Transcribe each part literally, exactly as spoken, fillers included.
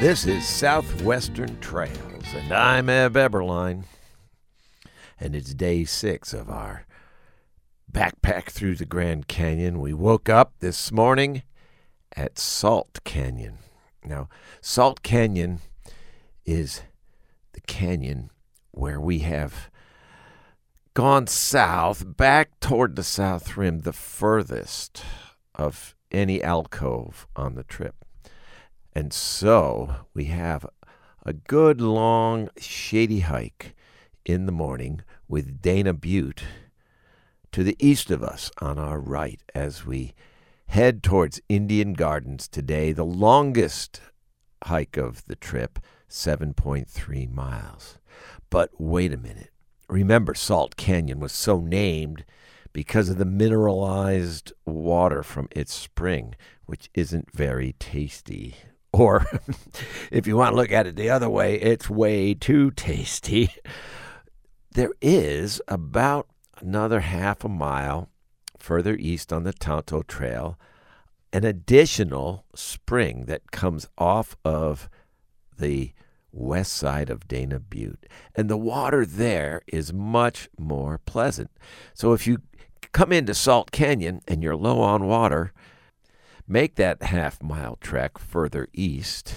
This is Southwestern Trails, and I'm Eb Eberline, and it's day six of our backpack through the Grand Canyon. We woke up this morning at Salt Canyon. Now, Salt Canyon is the canyon where we have gone south, back toward the south rim, the furthest of any alcove on the trip. And so we have a good, long, shady hike in the morning with Dana Butte to the east of us on our right as we head towards Indian Gardens today, the longest hike of the trip, seven point three miles. But wait a minute. Remember, Salt Canyon was so named because of the mineralized water from its spring, which isn't very tasty. Or, if you want to look at it the other way, it's way too tasty. There is about another half a mile further east on the Tonto Trail an additional spring that comes off of the west side of Dana Butte. And the water there is much more pleasant. So if you come into Salt Canyon and you're low on water, make that half-mile trek further east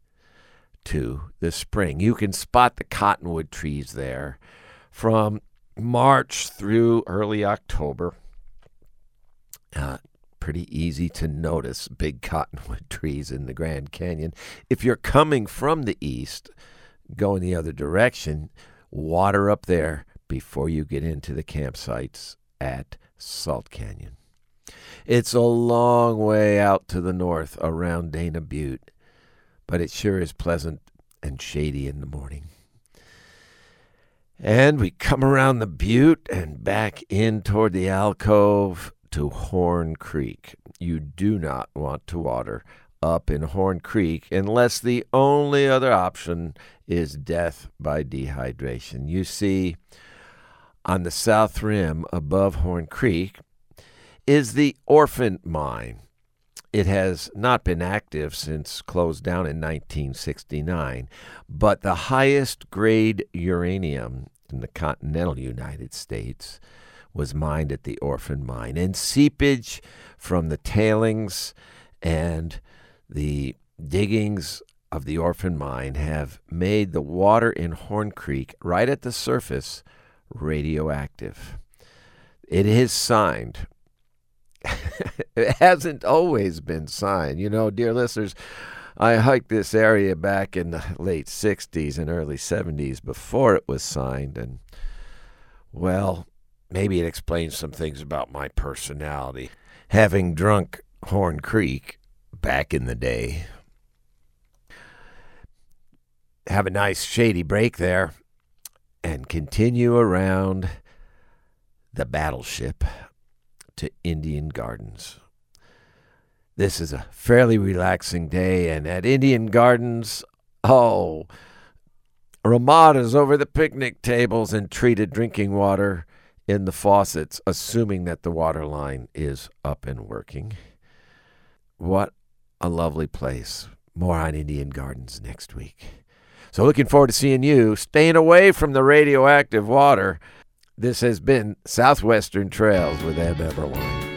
to the spring. You can spot the cottonwood trees there from March through early October. Uh, pretty easy to notice big cottonwood trees in the Grand Canyon. If you're coming from the east, going the other direction, water up there before you get into the campsites at Salt Canyon. It's a long way out to the north around Dana Butte, but it sure is pleasant and shady in the morning. And we come around the butte and back in toward the alcove to Horn Creek. You do not want to water up in Horn Creek unless the only other option is death by dehydration. You see, on the south rim above Horn Creek is the Orphan Mine. It has not been active since closed down in nineteen sixty-nine, but the highest grade uranium in the continental United States was mined at the Orphan Mine. And seepage from the tailings and the diggings of the Orphan Mine have made the water in Horn Creek, right at the surface, radioactive. It is signed. It hasn't always been signed. You know, dear listeners, I hiked this area back in the late sixties and early seventies before it was signed, and, well, maybe it explains some things about my personality. Having drunk Horn Creek back in the day. Have a nice shady break there and continue around the Battleship to Indian Gardens. This is a fairly relaxing day, and at Indian Gardens, oh, Ramadas over the picnic tables and treated drinking water in the faucets, assuming that the water line is up and working. What a lovely place. More on Indian Gardens next week. So looking forward to seeing you, staying away from the radioactive water. This has been Southwestern Trails with Eb Eberline.